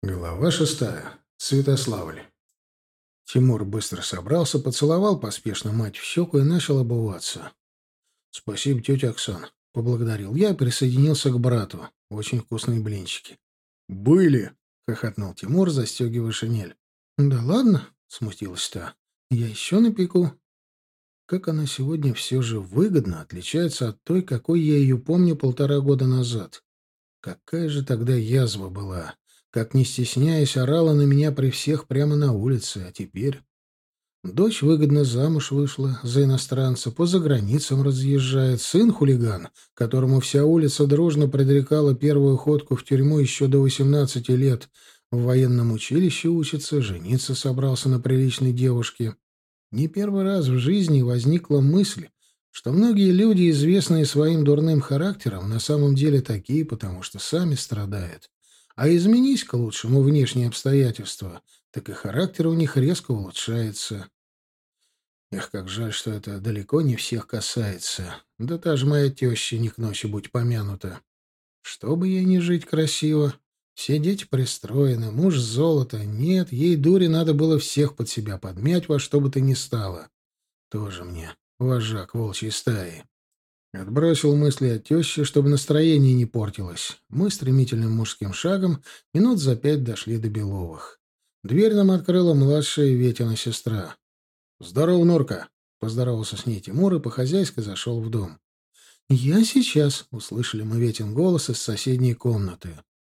Глава 6. Святославль. Тимур быстро собрался, поцеловал поспешно мать в щеку и начал обуваться. «Спасибо, тетя Оксан», — поблагодарил я и присоединился к брату. Очень вкусные блинчики. «Были!» — хохотнул Тимур, застегивая шинель. «Да ладно», — смутилась та. «Я еще напеку». Как она сегодня все же выгодно отличается от той, какой я ее помню 1,5 года назад. Какая же тогда язва была! Как, не стесняясь, орала на меня при всех прямо на улице. А теперь... Дочь выгодно замуж вышла за иностранца, по заграницам разъезжает. Сын хулиган, которому вся улица дружно предрекала первую ходку в тюрьму еще до 18 лет. В военном училище учится, жениться собрался на приличной девушке. Не первый раз в жизни возникла мысль, что многие люди, известные своим дурным характером, на самом деле такие, потому что сами страдают. А изменись к лучшему внешние обстоятельства, так и характер у них резко улучшается. Эх, как жаль, что это далеко не всех касается. Да та же моя теща не к ночи будь помянута. Чтобы ей не жить красиво. Все дети пристроены, муж золото. Нет, ей, дури, надо было всех под себя подмять во что бы то ни стало. Тоже мне вожак волчьей стаи. Отбросил мысли о теще, чтобы настроение не портилось. Мы стремительным мужским шагом минут за 5 дошли до Беловых. Дверь нам открыла младшая Ветина сестра. «Здорово, Норка!» — поздоровался с ней Тимур и по-хозяйски зашел в дом. «Я сейчас!» — услышали мы Ветин голос из соседней комнаты.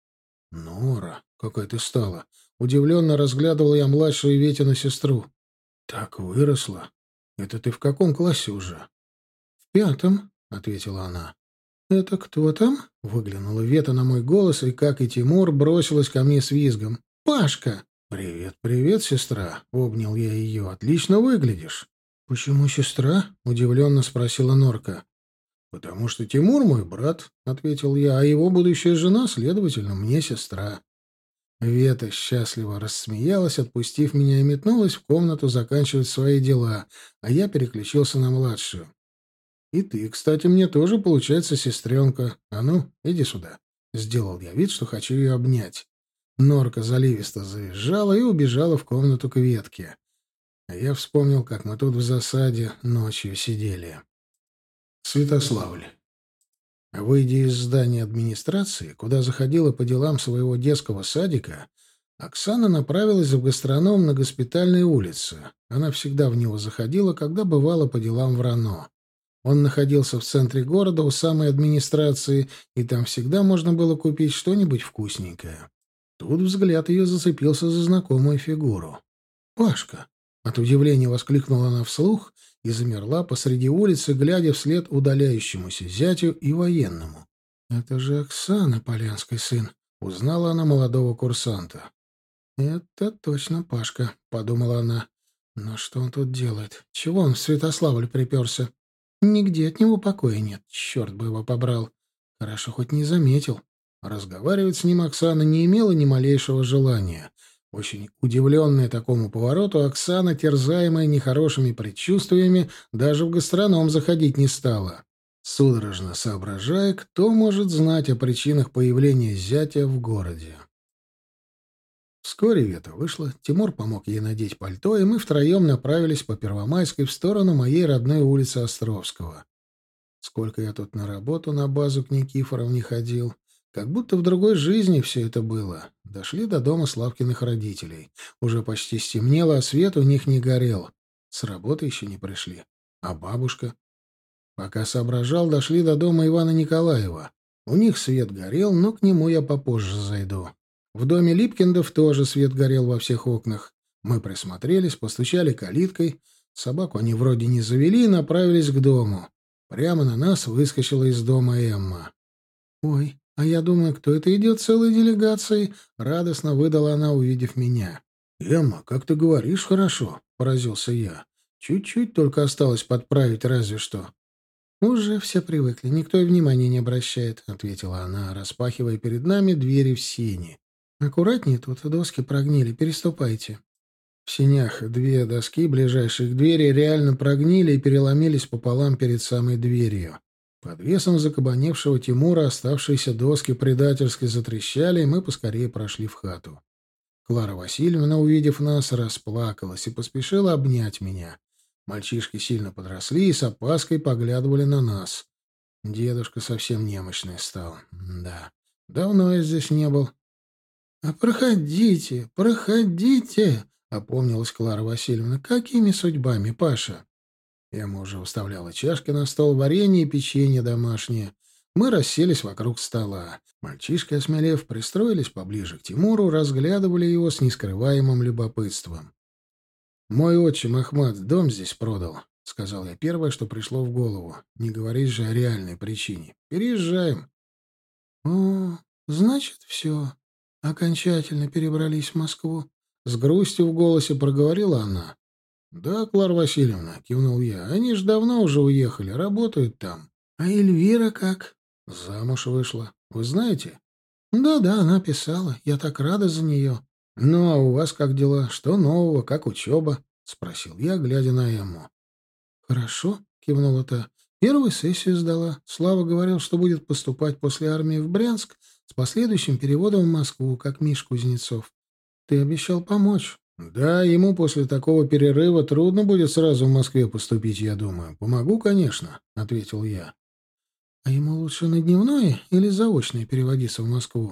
«Нора, какая ты стала!» — удивленно разглядывал я младшую Ветину сестру. «Так выросла. Это ты в каком классе уже?» «В 5», — ответила она. «Это кто там?» — выглянула Вета на мой голос, и, как и Тимур, бросилась ко мне с визгом. «Пашка!» «Привет, привет, сестра!» — обнял я ее. «Отлично выглядишь!» «Почему сестра?» — удивленно спросила Норка. «Потому что Тимур мой брат», — ответил я, — «а его будущая жена, следовательно, мне сестра». Вета счастливо рассмеялась, отпустив меня, и метнулась в комнату заканчивать свои дела, а я переключился на младшую. «И ты, кстати, мне тоже, получается, сестренка. А ну, иди сюда». Сделал я вид, что хочу ее обнять. Норка заливисто завизжала и убежала в комнату к ветке. А я вспомнил, как мы тут в засаде ночью сидели. Святославль. Выйдя из здания администрации, куда заходила по делам своего детского садика, Оксана направилась в гастроном на Госпитальной улице. Она всегда в него заходила, когда бывала по делам в РАНО. Он находился в центре города, у самой администрации, и там всегда можно было купить что-нибудь вкусненькое. Тут взгляд ее зацепился за знакомую фигуру. «Пашка!» — от удивления воскликнула она вслух и замерла посреди улицы, глядя вслед удаляющемуся зятю и военному. «Это же Оксана, Полянский сын!» — узнала она молодого курсанта. «Это точно Пашка», — подумала она. «Но что он тут делает? Чего он в Святославль приперся? Нигде от него покоя нет, черт бы его побрал. Хорошо, хоть не заметил». Разговаривать с ним Оксана не имела ни малейшего желания. Очень удивленная такому повороту, Оксана, терзаемая нехорошими предчувствиями, даже в гастроном заходить не стала, судорожно соображая, кто может знать о причинах появления зятя в городе. Вскоре Вета вышла, Тимур помог ей надеть пальто, и мы втроем направились по Первомайской в сторону моей родной улицы Островского. Сколько я тут на работу на базу к Никифоров не ходил. Как будто в другой жизни все это было. Дошли до дома Славкиных родителей. Уже почти стемнело, а свет у них не горел. С работы еще не пришли. А бабушка? Пока соображал, дошли до дома Ивана Николаева. У них свет горел, но к нему я попозже зайду. В доме Липкиндов тоже свет горел во всех окнах. Мы присмотрелись, постучали калиткой. Собаку они вроде не завели и направились к дому. Прямо на нас выскочила из дома Эмма. «Ой, а я думаю, кто это идет целой делегацией?» — радостно выдала она, увидев меня. «Эмма, как ты говоришь, хорошо», — поразился я. «Чуть-чуть только осталось подправить, разве что». «Уже все привыкли, никто и внимания не обращает», — ответила она, распахивая перед нами двери в сени. «Аккуратнее тут, доски прогнили, переступайте». В сенях две доски, ближайшие к двери, реально прогнили и переломились пополам перед самой дверью. Под весом закабаневшего Тимура оставшиеся доски предательски затрещали, и мы поскорее прошли в хату. Клара Васильевна, увидев нас, расплакалась и поспешила обнять меня. Мальчишки сильно подросли и с опаской поглядывали на нас. Дедушка совсем немощный стал. Да, давно я здесь не был. — А проходите, проходите, — опомнилась Клара Васильевна. — Какими судьбами, Паша? Эмма уже выставляла чашки на стол, варенье и печенье домашнее. Мы расселись вокруг стола. Мальчишки, осмелев, пристроились поближе к Тимуру, разглядывали его с нескрываемым любопытством. «Мой отчим Ахмат дом здесь продал», — сказал я первое, что пришло в голову. «Не говорить же о реальной причине. Переезжаем». «О, значит, все. Окончательно перебрались в Москву». С грустью в голосе проговорила она. «Да, Клара Васильевна», — кивнул я, — «они ж давно уже уехали, работают там». «А Эльвира как?» «Замуж вышла. Вы знаете?» «Да-да, она писала. Я так рада за нее». «Ну, а у вас как дела? Что нового? Как учеба?» — спросил я, глядя на Эмму. «Хорошо», — кивнула та. «Первую сессию сдала. Слава говорил, что будет поступать после армии в Брянск с последующим переводом в Москву, как Миш Кузнецов. Ты обещал помочь». «Да, ему после такого перерыва трудно будет сразу в Москве поступить, я думаю. Помогу, конечно», — ответил я. «А ему лучше на дневное или заочное переводиться в Москву?»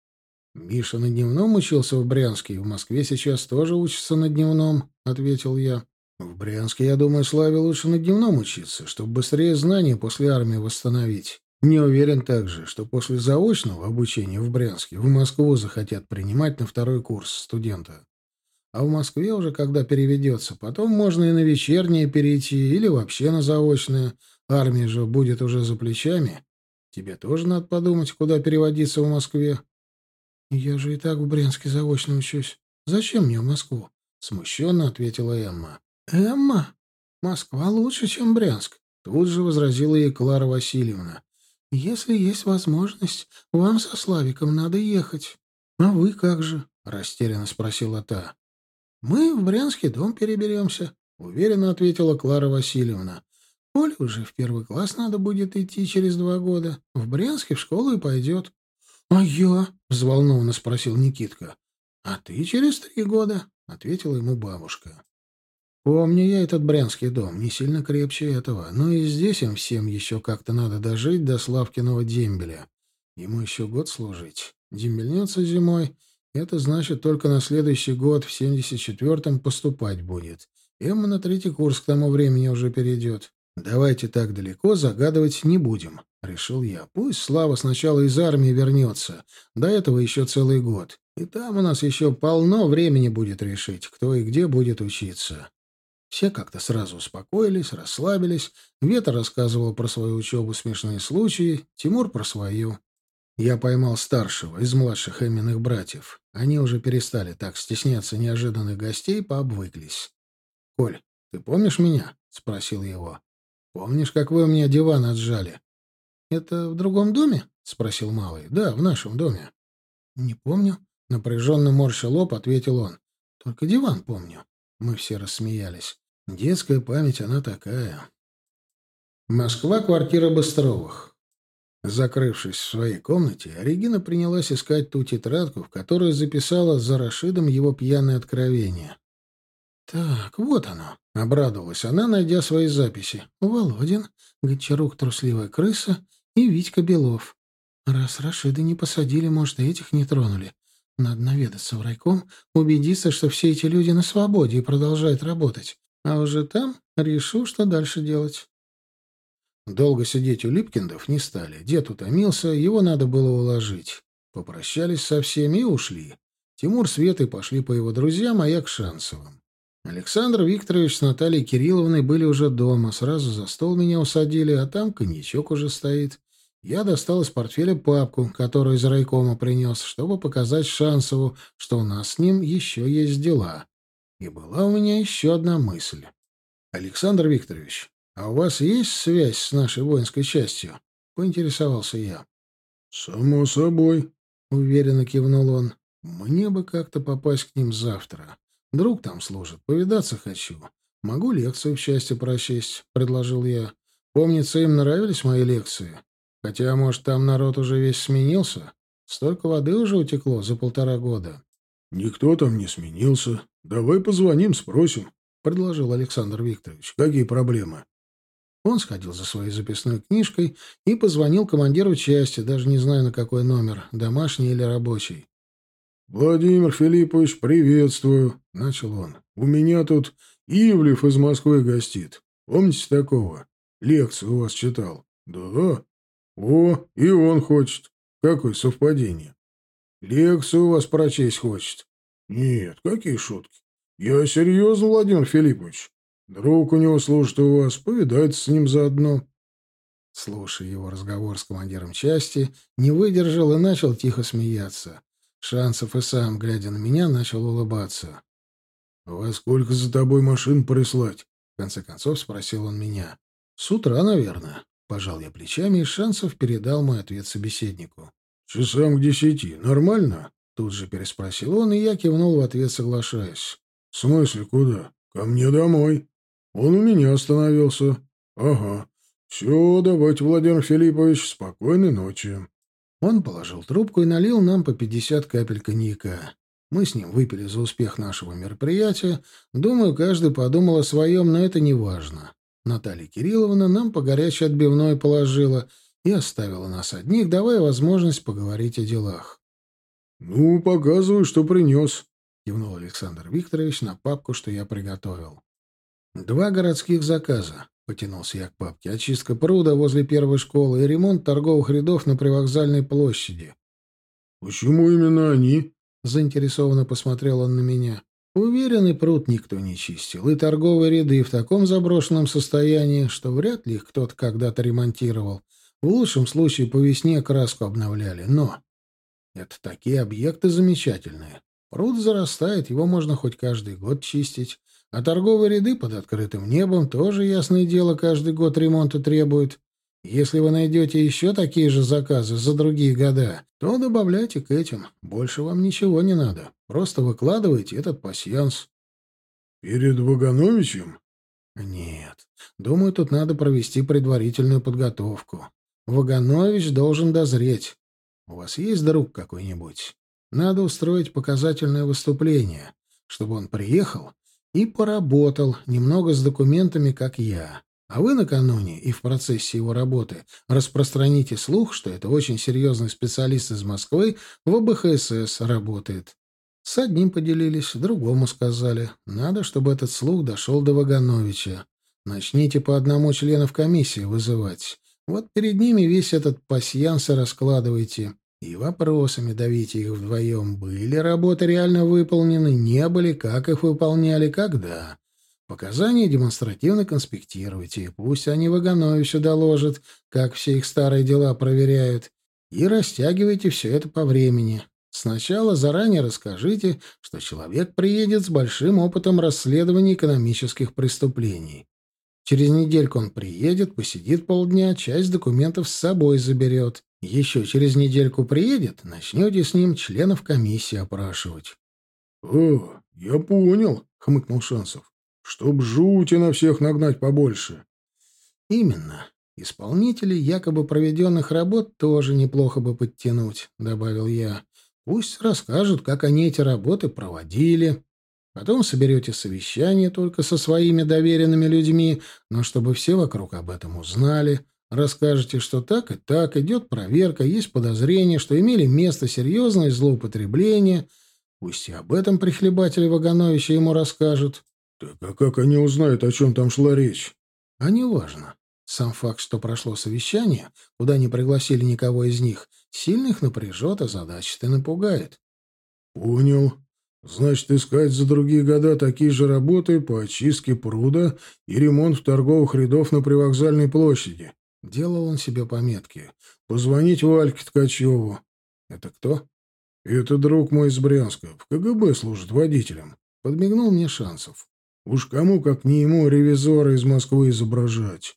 «Миша на дневном учился в Брянске, и в Москве сейчас тоже учится на дневном», — ответил я. «В Брянске, я думаю, Славе лучше на дневном учиться, чтобы быстрее знания после армии восстановить. Не уверен также, что после заочного обучения в Брянске в Москву захотят принимать на второй курс студента. А в Москве уже, когда переведется, потом можно и на вечернее перейти, или вообще на заочное. Армия же будет уже за плечами. Тебе тоже надо подумать, куда переводиться в Москве». «Я же и так в Брянске заочно учусь. Зачем мне в Москву?» — смущенно ответила Эмма. «Эмма? Москва лучше, чем Брянск», — тут же возразила ей Клара Васильевна. «Если есть возможность, вам со Славиком надо ехать». «А вы как же?» — растерянно спросила та. «Мы в Брянский дом переберемся», — уверенно ответила Клара Васильевна. «Оле уже в первый класс надо будет идти через 2 года. В Брянске в школу и пойдет». «А я?» — взволнованно спросил Никитка. «А ты через 3 года», — ответила ему бабушка. «Помню я этот брянский дом, не сильно крепче этого, но и здесь им всем еще как-то надо дожить до Славкиного дембеля. Ему еще год служить. Дембельнется зимой, это значит, только на следующий год, в 74-м, поступать будет. Эмма на 3-й курс к тому времени уже перейдет. Давайте так далеко загадывать не будем», — решил я. «Пусть Слава сначала из армии вернется. До этого еще целый год. И там у нас еще полно времени будет решить, кто и где будет учиться». Все как-то сразу успокоились, расслабились. Вета рассказывал про свою учебу смешные случаи, Тимур про свою. Я поймал старшего из младших Эминых братьев. Они уже перестали так стесняться неожиданных гостей, пообвыклись. «Коль, ты помнишь меня?» — спросил его. «Помнишь, как вы у меня диван отжали?» «Это в другом доме?» — спросил малый. «Да, в нашем доме». «Не помню». Напряженно морща лоб, ответил он. «Только диван помню». Мы все рассмеялись. Детская память, она такая. Москва, квартира Быстровых. Закрывшись в своей комнате, Регина принялась искать ту тетрадку, в которую записала за Рашидом его пьяное откровение. «Так, вот оно», — обрадовалась она, найдя свои записи. «Володин, Гончарук, трусливая крыса и Витька Белов. Раз Рашида не посадили, может, и этих не тронули. Надо наведаться в райком, убедиться, что все эти люди на свободе и продолжают работать. А уже там решу, что дальше делать». Долго сидеть у Липкиндов не стали. Дед утомился, его надо было уложить. Попрощались со всеми и ушли. Тимур с Светой пошли по его друзьям, а я к Шансовым. Александр Викторович с Натальей Кирилловной были уже дома. Сразу за стол меня усадили, а там коньячок уже стоит. Я достал из портфеля папку, которую из райкома принес, чтобы показать Шансову, что у нас с ним еще есть дела. И была у меня еще одна мысль. «Александр Викторович, а у вас есть связь с нашей воинской частью?» — поинтересовался я. «Само собой», — уверенно кивнул он. «Мне бы как-то попасть к ним завтра. Друг там служит, повидаться хочу. Могу лекцию в части прочесть», — предложил я. «Помнится, им нравились мои лекции. Хотя, может, там народ уже весь сменился? Столько воды уже утекло за 1,5 года». Никто там не сменился. Давай позвоним, спросим, — предложил Александр Викторович. Какие проблемы? Он сходил за своей записной книжкой и позвонил командиру части, даже не знаю на какой номер, домашний или рабочий. «Владимир Филиппович, приветствую», — начал он. «У меня тут Ивлев из Москвы гостит. Помните такого? Лекцию у вас читал». «Да? О, и он хочет. Какое совпадение. Лекцию у вас прочесть хочет». «Нет, какие шутки. Я серьезно, Владимир Филиппович. Друг у него служит у вас, повидается с ним заодно». Слушая его разговор с командиром части, не выдержал и начал тихо смеяться. Шансов и сам, глядя на меня, начал улыбаться. «Во сколько за тобой машин прислать?» — в конце концов спросил он меня. «С утра, наверное». Пожал я плечами, и Шансов передал мой ответ собеседнику. «Часам к 10. Нормально?» Тут же переспросил он, и я кивнул в ответ, соглашаясь. «В смысле, куда? Ко мне домой. Он у меня остановился. Ага. Все, давайте, Владимир Филиппович, спокойной ночи». Он положил трубку и налил нам по 50 капель коньяка. Мы с ним выпили за успех нашего мероприятия. Думаю, каждый подумал о своем, но это не важно. Наталья Кирилловна нам по горячей отбивной положила и оставила нас одних, давая возможность поговорить о делах. «Ну, показывай, что принес», — кивнул Александр Викторович на папку, что я приготовил. 2 городских заказа. Потянулся я к папке. Очистка пруда возле первой школы и ремонт торговых рядов на привокзальной площади. «Почему именно они?» — заинтересованно посмотрел он на меня. Уверенный пруд никто не чистил, и торговые ряды в таком заброшенном состоянии, что вряд ли их кто-то когда-то ремонтировал. В лучшем случае по весне краску обновляли. Но это такие объекты замечательные. Пруд зарастает, его можно хоть каждый год чистить. А торговые ряды под открытым небом тоже, ясное дело, каждый год ремонта требуют. Если вы найдете еще такие же заказы за другие года, то добавляйте к этим. Больше вам ничего не надо. Просто выкладывайте этот пасьянс. «Перед Вагановичем?» Нет. Думаю, тут надо провести предварительную подготовку. Ваганович должен дозреть. У вас есть друг какой-нибудь? Надо устроить показательное выступление, чтобы он приехал и поработал немного с документами, как я. А вы накануне и в процессе его работы распространите слух, что это очень серьезный специалист из Москвы в ОБХСС работает. С одним поделились, другому сказали. Надо, чтобы этот слух дошел до Вагановича. Начните по одному членов комиссии вызывать. Вот перед ними весь этот пасьянс и раскладывайте. И вопросами давите их вдвоем. Были работы реально выполнены, не были, как их выполняли, когда. Показания демонстративно конспектируйте, и пусть они Вагановичу доложат, как все их старые дела проверяют. И растягивайте все это по времени. Сначала заранее расскажите, что человек приедет с большим опытом расследования экономических преступлений. Через недельку он приедет, посидит полдня, часть документов с собой заберет. Еще через недельку приедет, начнете с ним членов комиссии опрашивать. — О, я понял, — хмыкнул Шансов. — Чтоб жути на всех нагнать побольше. — Именно. Исполнителей якобы проведенных работ тоже неплохо бы подтянуть, — добавил я. Пусть расскажут, как они эти работы проводили. Потом соберете совещание только со своими доверенными людьми, но чтобы все вокруг об этом узнали. Расскажете, что так и так, идет проверка, есть подозрение, что имели место серьезные злоупотребления. Пусть и об этом прихлебатели Вагановича ему расскажут. Так а как они узнают, о чем там шла речь? А неважно. Сам факт, что прошло совещание, куда не пригласили никого из них, сильно их напряжет, озадачит и напугает. Понял. Значит, искать за другие года такие же работы по очистке пруда и ремонт торговых рядов на привокзальной площади. Делал он себе пометки. Позвонить Вальке Ткачеву. Это кто? Это друг мой из Брянска. В КГБ служит водителем. Подмигнул мне Шансов. Уж кому, как не ему, ревизора из Москвы изображать.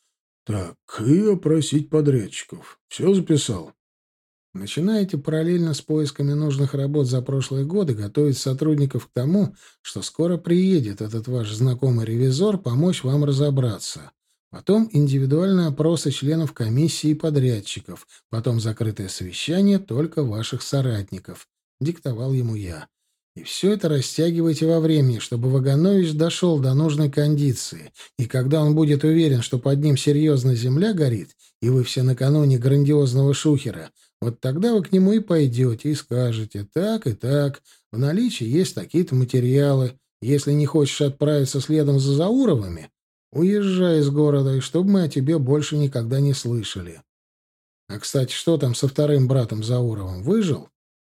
Так, и опросить подрядчиков. Все записал? Начинаете параллельно с поисками нужных работ за прошлые годы готовить сотрудников к тому, что скоро приедет этот ваш знакомый ревизор помочь вам разобраться. Потом индивидуальные опросы членов комиссии и подрядчиков. Потом закрытое совещание только ваших соратников. Диктовал ему я. И все это растягивайте во времени, чтобы Ваганович дошел до нужной кондиции. И когда он будет уверен, что под ним серьезно земля горит, и вы все накануне грандиозного шухера, вот тогда вы к нему и пойдете и скажете: так и так, в наличии есть такие-то материалы. Если не хочешь отправиться следом за Зауровыми, уезжай из города, и чтобы мы о тебе больше никогда не слышали. А, кстати, что там со вторым братом Зауровым? Выжил?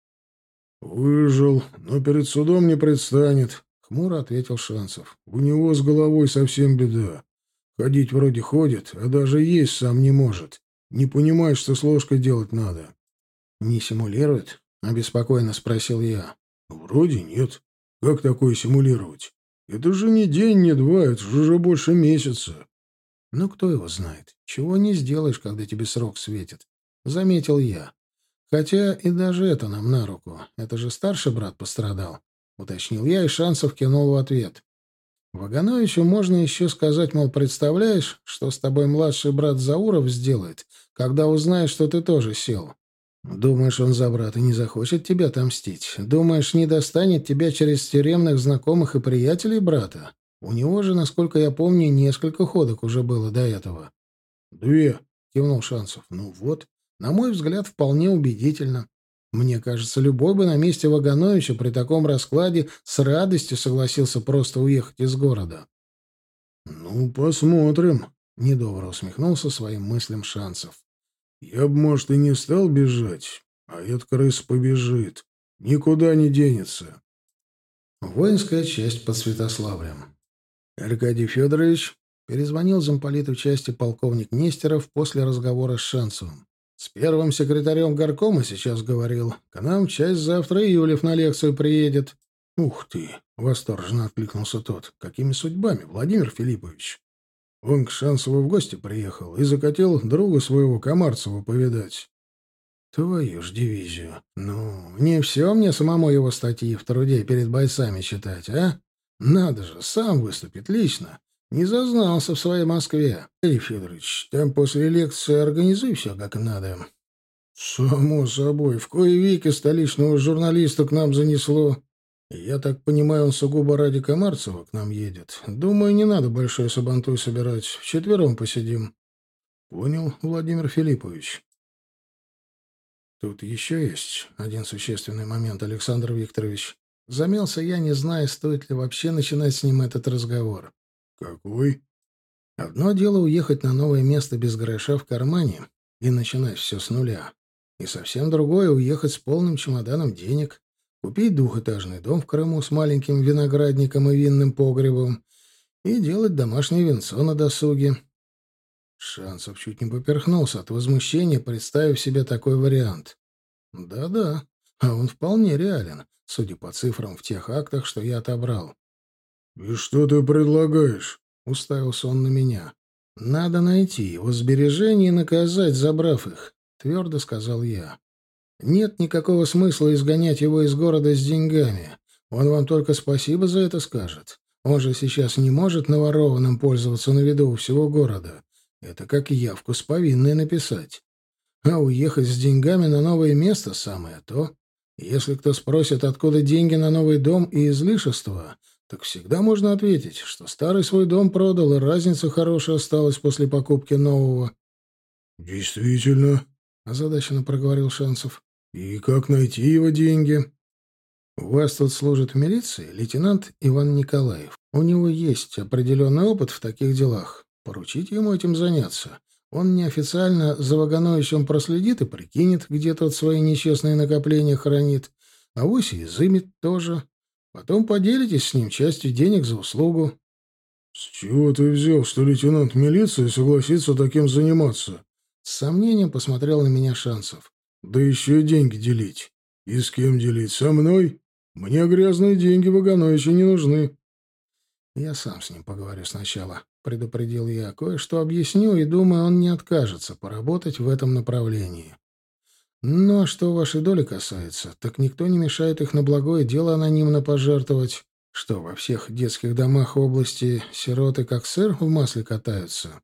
«Выжил, но перед судом не предстанет», — хмуро ответил Шансов. «У него с головой совсем беда. Ходить вроде ходит, а даже есть сам не может. Не понимает, что с ложкой делать надо». «Не симулирует?» — обеспокоенно спросил я. «Вроде нет. Как такое симулировать? Это же не день, не два, это же уже больше месяца». «Ну, кто его знает? Чего не сделаешь, когда тебе срок светит?» — заметил я. «Хотя и даже это нам на руку. Это же старший брат пострадал», — уточнил я, и Шансов кинул в ответ. «Вагановичу можно еще сказать, мол, представляешь, что с тобой младший брат Зауров сделает, когда узнает, что ты тоже сел? Думаешь, он за брата не захочет тебя отомстить? Думаешь, не достанет тебя через тюремных знакомых и приятелей брата? У него же, насколько я помню, несколько ходок уже было до этого». «Две», — кивнул Шансов. «Ну вот, на мой взгляд, вполне убедительно. Мне кажется, любой бы на месте Вагановича при таком раскладе с радостью согласился просто уехать из города». «Ну, посмотрим», — недобро усмехнулся своим мыслям Шансов. «Я бы, может, и не стал бежать, а эта крыса побежит. Никуда не денется». Воинская часть под Святославлем. «Аркадий Федорович», — перезвонил замполиту части полковник Нестеров после разговора с Шансовым. «С первым секретарем горкома сейчас говорил. К нам часть завтра Ивлев на лекцию приедет». «Ух ты!» — восторженно откликнулся тот. «Какими судьбами, Владимир Филиппович?» «Он к Шансову в гости приехал и захотел друга своего Комарцева повидать». «Твою ж дивизию! Ну, не все мне самому его статьи в труде перед бойцами читать, а? Надо же, сам выступит лично. Не зазнался в своей Москве. Игорь Федорович, там после лекции организуй все как надо». «Само собой, в кои веки столичного журналиста к нам занесло. Я так понимаю, он сугубо ради Комарцева к нам едет. Думаю, не надо большой сабантуй собирать. Вчетвером посидим». «Понял, Владимир Филиппович». «Тут еще есть один существенный момент, Александр Викторович. Замялся я, не зная, стоит ли вообще начинать с ним этот разговор». «Какой?» «Одно дело уехать на новое место без гроша в кармане и начинать все с нуля. И совсем другое — уехать с полным чемоданом денег, купить двухэтажный дом в Крыму с маленьким виноградником и винным погребом и делать домашнее винцо на досуге». Шансов чуть не поперхнулся от возмущения, представив себе такой вариант. Да-да, а он вполне реален, судя по цифрам в тех актах, что я отобрал. «И что ты предлагаешь?» — уставился он на меня. «Надо найти его сбережения и наказать, забрав их», — твердо сказал я. «Нет никакого смысла изгонять его из города с деньгами. Он вам только спасибо за это скажет. Он же сейчас не может наворованным пользоваться на виду у всего города. Это как явку с повинной написать. А уехать с деньгами на новое место — самое то. Если кто спросит, откуда деньги на новый дом и излишества, так всегда можно ответить, что старый свой дом продал, и разница хорошая осталась после покупки нового». «Действительно», — озадаченно проговорил Шансов. «и как найти его деньги?» «У вас тут служит в милиции лейтенант Иван Николаев. У него есть определенный опыт в таких делах. Поручите ему этим заняться. Он неофициально за Вагановичем проследит и прикинет, где тот свои нечестные накопления хранит, а вось и изымет тоже. Потом поделитесь с ним частью денег за услугу». «С чего ты взял, что лейтенант милиции согласится таким заниматься?» С сомнением посмотрел на меня Шансов. «Да еще и деньги делить. И с кем делить? Со мной? Мне грязные деньги Вагановича не нужны». «Я сам с ним поговорю сначала», — предупредил я. «Кое-что объясню, и думаю, он не откажется поработать в этом направлении. Ну, а что вашей доли касается, так никто не мешает их на благое дело анонимно пожертвовать. Что, во всех детских домах области сироты как сыр в масле катаются?»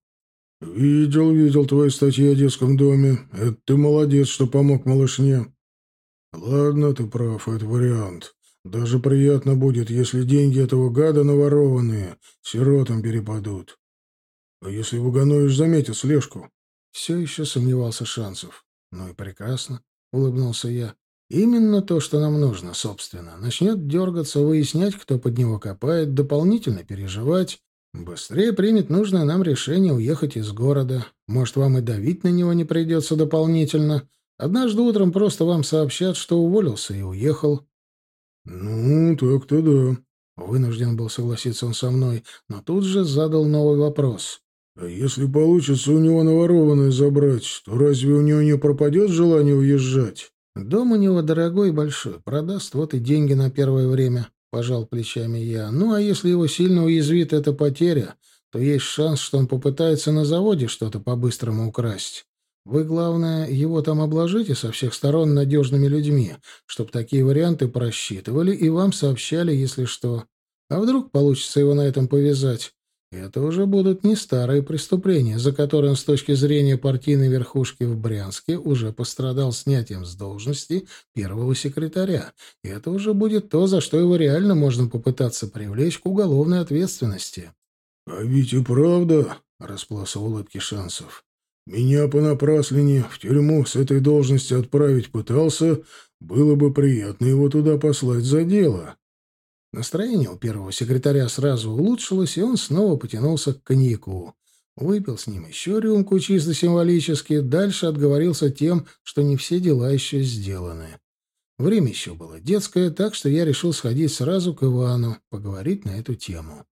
«Видел твои статьи о детском доме. Это ты молодец, что помог малышне». «Ладно, ты прав, это вариант. Даже приятно будет, если деньги этого гада наворованные сиротам перепадут. А если Ваганович заметит слежку? Все еще сомневался Шансов. Ну и прекрасно, улыбнулся я. Именно то, что нам нужно, собственно. Начнет дергаться, выяснять, кто под него копает, дополнительно переживать. Быстрее примет нужное нам решение уехать из города. Может, вам и давить на него не придется дополнительно. Однажды утром просто вам сообщат, что уволился и уехал. Ну, так-то да. Вынужден был согласиться он со мной, но тут же задал новый вопрос. А если получится у него наворованное забрать, то разве у него не пропадет желание уезжать? Дом у него дорогой и большой, продаст, вот и деньги на первое время, пожал плечами я. Ну, а если его сильно уязвит эта потеря, то есть шанс, что он попытается на заводе что-то по-быстрому украсть. Вы, главное, его там обложите со всех сторон надежными людьми, чтобы такие варианты просчитывали и вам сообщали, если что. А вдруг получится его на этом повязать? Это уже будут не старые преступления, за которые он с точки зрения партийной верхушки в Брянске уже пострадал снятием с должности первого секретаря. И это уже будет то, за что его реально можно попытаться привлечь к уголовной ответственности. — А ведь и правда, — расплылся в улыбке Шансов, — меня по напраслине в тюрьму с этой должности отправить пытался, было бы приятно его туда послать за дело. Настроение у первого секретаря сразу улучшилось, и он снова потянулся к коньяку. Выпил с ним еще рюмку чисто символически, дальше отговорился тем, что не все дела еще сделаны. Время еще было детское, так что я решил сходить сразу к Ивану, поговорить на эту тему.